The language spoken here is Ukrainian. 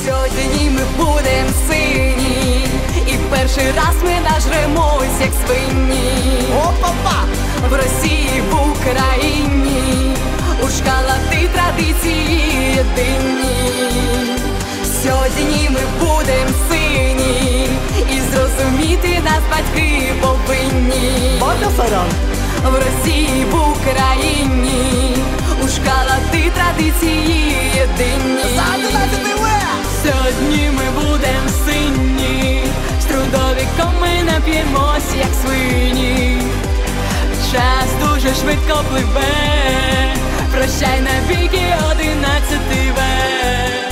Сьогодні ми будем сині, і перший раз ми нажремось, як свині. Опа-па! В Росії, в Україні у шкалати традиції єдині. Сьогодні ми будем сині, і зрозуміти нас батьки повинні. В Росії, в Україні у шкалати традиції єдині. Сьогодні ми будем сині, з трудовиком ми нап'ємось, як свині. Час дуже швидко пливе, прощай навіки 11 В.